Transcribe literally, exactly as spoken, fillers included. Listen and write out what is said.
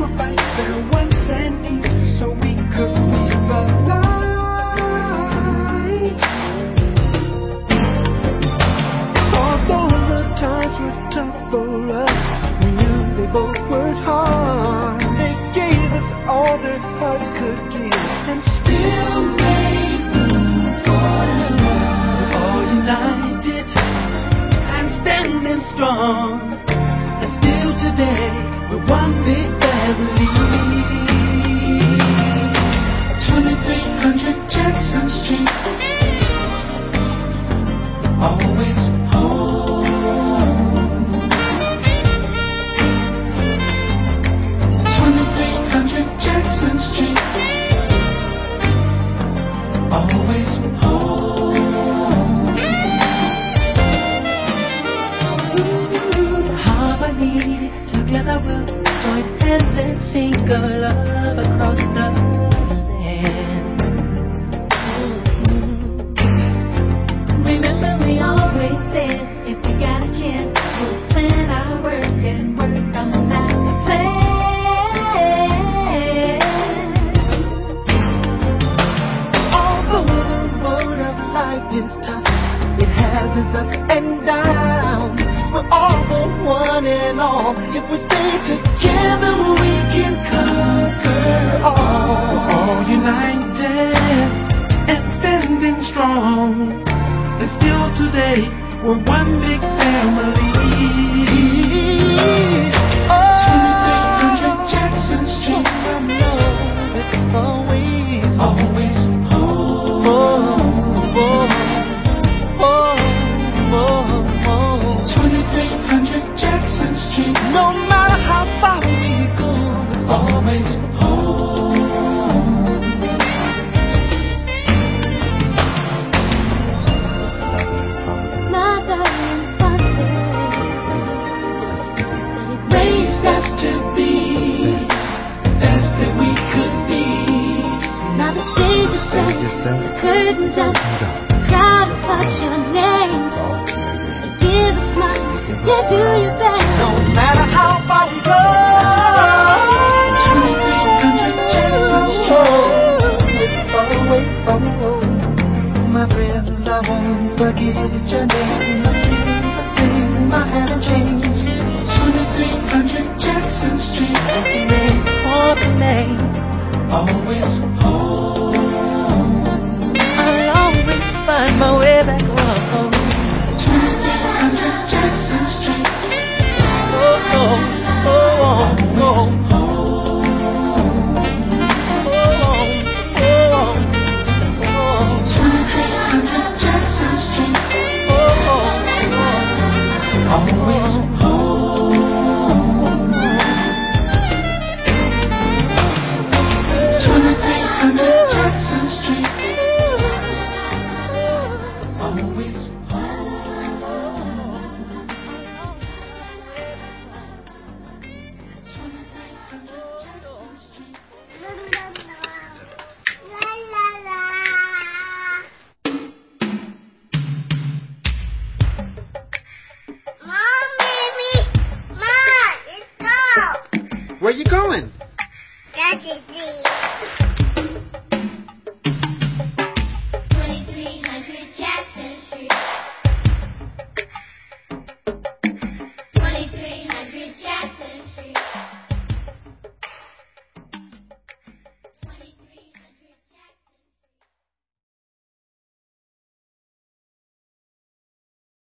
sacrifice their wants and needs so we could reach the light. Although the times were tough for us, we knew they both worked hard. They gave us all their hearts could give and still made room for love. All united and standing strong, and still today we're one big family. twenty-three hundred Jackson Street, always home. twenty-three hundred Jackson Street, always home. Harmony, together we'll join hands and sing our love across the land. Remember we always said if we got a chance, we'll plan our work and work on the master plan. Although the road of life is tough, it has its ups and downs. We're all the one and all. If we stay together, we can conquer all. We're all united and standing strong, and still today we're one big family. twenty-three hundred Jackson Street, I know it's always, always home. Home, home, home, home. twenty-three hundred Jackson Street, no matter how far we go, it's always home. Mother and father Raised us to be the best that we could be. now the stage is set, the curtains up, crowd will watch your name. Give a smile, yeah, do your best. No matter how far we go, twenty-three hundred Jackson Street, always home. My friends, I won't forget your name. I sing, I sing, my hand change. twenty-three hundred Jackson Street, name for the name, always home. I'll always find my way back home. twenty-three hundred Jackson Street, oh, oh, oh, oh, oh, twenty-three hundred Jackson Street, oh, always home. twenty-three hundred Jackson Street, always home. twenty-three hundred Jackson Street. Where you going? Daddy, please.